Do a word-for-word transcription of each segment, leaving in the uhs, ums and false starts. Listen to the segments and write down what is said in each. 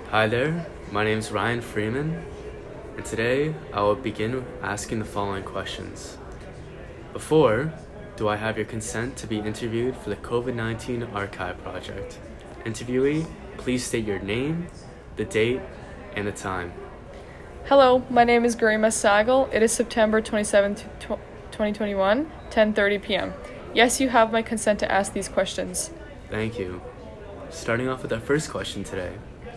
Hi there, my name is Ryan Freeman, and today I will begin asking the following questions. Before, do I have your consent to be interviewed for the COVID nineteen Archive Project? Interviewee, please state your name, the date, and the time. Hello, my name is Garima Sagal. It is September twenty-seventh, twenty twenty-one, ten thirty p.m. Yes, you have my consent to ask these questions. Thank you. Starting off with our first question today.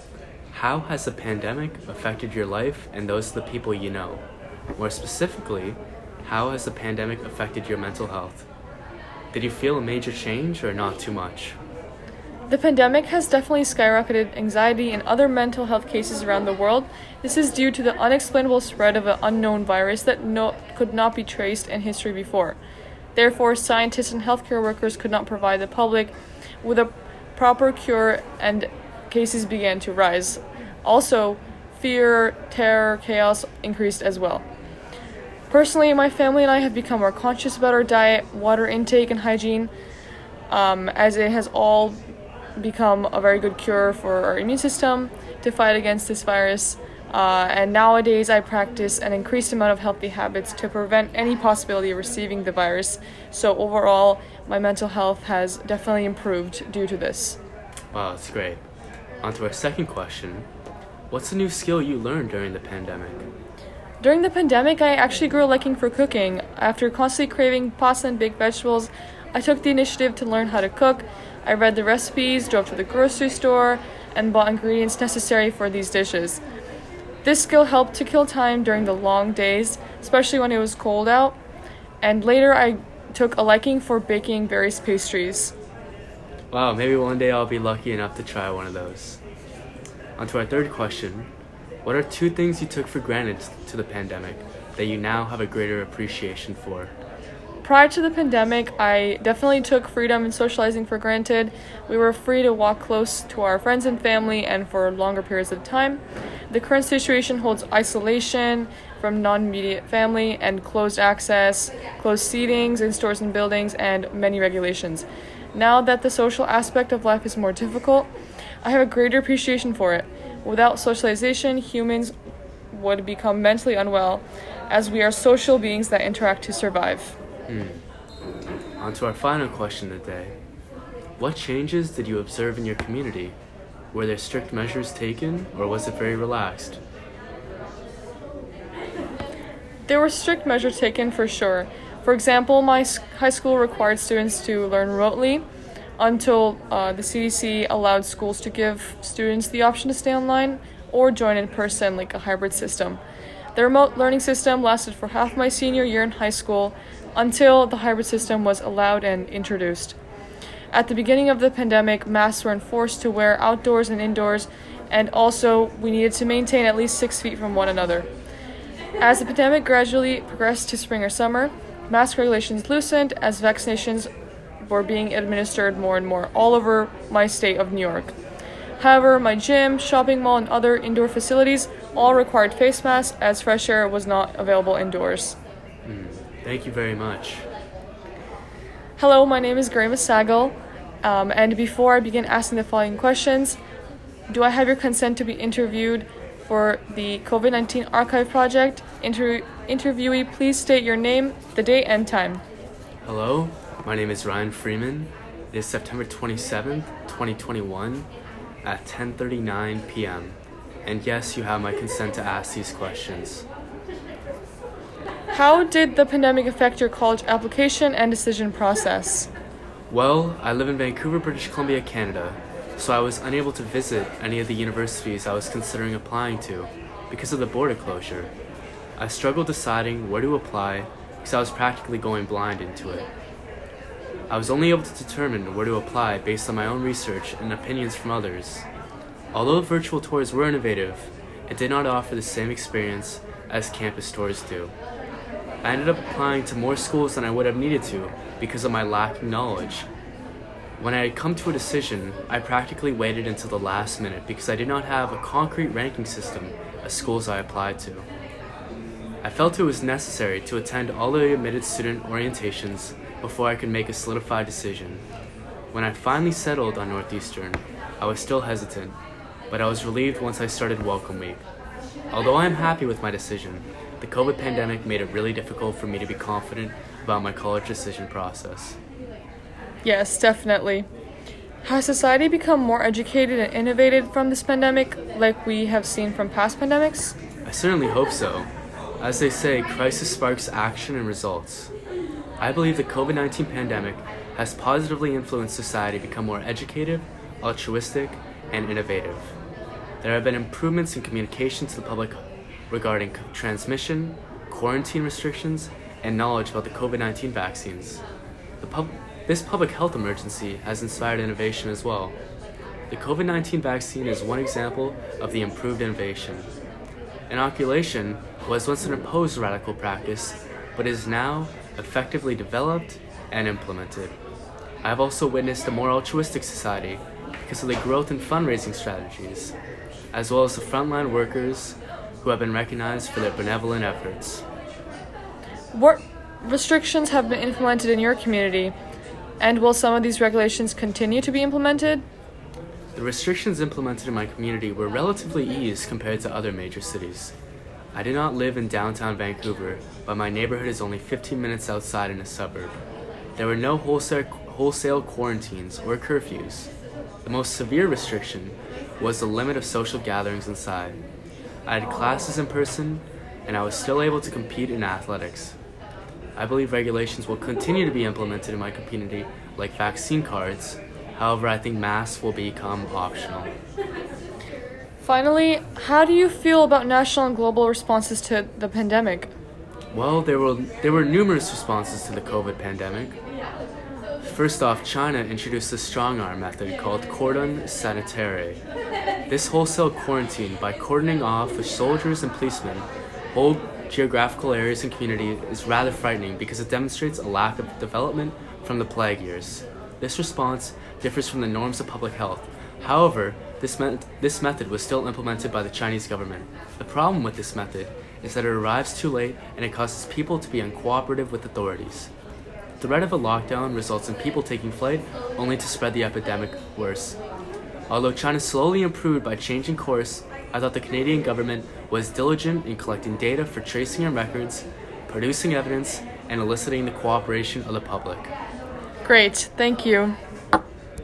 How has the pandemic affected your life and those of the people you know? More specifically, how has the pandemic affected your mental health? Did you feel a major change or not too much? The pandemic has definitely skyrocketed anxiety and other mental health cases around the world. This is due to the unexplainable spread of an unknown virus that no, could not be traced in history before. Therefore, scientists and healthcare workers could not provide the public with a proper cure, and cases began to rise. Also, fear, terror, chaos increased as well. Personally, my family and I have become more conscious about our diet, water intake, and hygiene, um, as it has all become a very good cure for our immune system to fight against this virus. Uh, and nowadays, I practice an increased amount of healthy habits to prevent any possibility of receiving the virus. So overall, my mental health has definitely improved due to this. Wow, that's great. On to our second question. What's a new skill you learned during the pandemic? During the pandemic, I actually grew a liking for cooking. After constantly craving pasta and baked vegetables, I took the initiative to learn how to cook. I read the recipes, drove to the grocery store, and bought ingredients necessary for these dishes. This skill helped to kill time during the long days, especially when it was cold out. And later, I took a liking for baking various pastries. Wow, maybe one day I'll be lucky enough to try one of those. On to our third question. What are two things you took for granted to the pandemic that you now have a greater appreciation for? Prior to the pandemic, I definitely took freedom and socializing for granted. We were free to walk close to our friends and family and for longer periods of time. The current situation holds isolation from non-immediate family and closed access, closed seatings in stores and buildings, and many regulations. Now that the social aspect of life is more difficult, I have a greater appreciation for it. Without socialization, humans would become mentally unwell, as we are social beings that interact to survive. Mm. On to our final question of the day. What changes did you observe in your community? Were there strict measures taken, or was it very relaxed? There were strict measures taken for sure. For example, my high school required students to learn remotely until uh, the C D C allowed schools to give students the option to stay online or join in person, like a hybrid system. The remote learning system lasted for half my senior year in high school until the hybrid system was allowed and introduced. At the beginning of the pandemic, masks were enforced to wear outdoors and indoors, and also we needed to maintain at least six feet from one another. As the pandemic gradually progressed to spring or summer, mask regulations loosened as vaccinations were being administered more and more all over my state of New York. However, my gym, shopping mall, and other indoor facilities all required face masks as fresh air was not available indoors. Mm, thank you very much. Hello, my name is Garima Sagal, um, and before I begin asking the following questions, do I have your consent to be interviewed for the COVID nineteen Archive Project? Inter- interviewee, please state your name, the date, and time. Hello, my name is Ryan Freeman. It is September twenty-seventh, twenty twenty-one at ten thirty-nine p.m. And yes, you have my consent to ask these questions. How did the pandemic affect your college application and decision process? Well, I live in Vancouver, British Columbia, Canada, so I was unable to visit any of the universities I was considering applying to because of the border closure. I struggled deciding where to apply because I was practically going blind into it. I was only able to determine where to apply based on my own research and opinions from others. Although virtual tours were innovative, it did not offer the same experience as campus tours do. I ended up applying to more schools than I would have needed to because of my lacking knowledge. When I had come to a decision, I practically waited until the last minute because I did not have a concrete ranking system of schools I applied to. I felt it was necessary to attend all the admitted student orientations before I could make a solidified decision. When I finally settled on Northeastern, I was still hesitant. but I was relieved once I started Welcome Week. Although I am happy with my decision, the COVID pandemic made it really difficult for me to be confident about my college decision process. Yes, definitely. Has society become more educated and innovative from this pandemic, like we have seen from past pandemics? I certainly hope so. As they say, crisis sparks action and results. I believe the COVID nineteen pandemic has positively influenced society to become more educated, altruistic, and innovative. There have been improvements in communication to the public regarding transmission, quarantine restrictions, and knowledge about the COVID nineteen vaccines. The pub- this public health emergency has inspired innovation as well. The COVID nineteen vaccine is one example of the improved innovation. Inoculation was once an opposed radical practice, but is now effectively developed and implemented. I have also witnessed a more altruistic society because of the growth in fundraising strategies, as well as the frontline workers who have been recognized for their benevolent efforts. What restrictions have been implemented in your community, and will some of these regulations continue to be implemented? The restrictions implemented in my community were relatively eased compared to other major cities. I do not live in downtown Vancouver, but my neighborhood is only fifteen minutes outside in a suburb. There were no wholesale, wholesale quarantines or curfews. The most severe restriction was the limit of social gatherings inside. I had classes in person, and I was still able to compete in athletics. I believe regulations will continue to be implemented in my community, like vaccine cards. However, I think masks will become optional. Finally, how do you feel about national and global responses to the pandemic? Well, there were there were numerous responses to the COVID pandemic. First off, China introduced a strong-arm method called cordon sanitaire. This wholesale quarantine by cordoning off with soldiers and policemen whole geographical areas and community is rather frightening because it demonstrates a lack of development from the plague years. This response differs from the norms of public health. However, this, me- this method was still implemented by the Chinese government. The problem with this method is that it arrives too late and it causes people to be uncooperative with authorities. The threat of a lockdown results in people taking flight only to spread the epidemic worse. Although China slowly improved by changing course, I thought the Canadian government was diligent in collecting data for tracing and records, producing evidence, and eliciting the cooperation of the public. Great, thank you.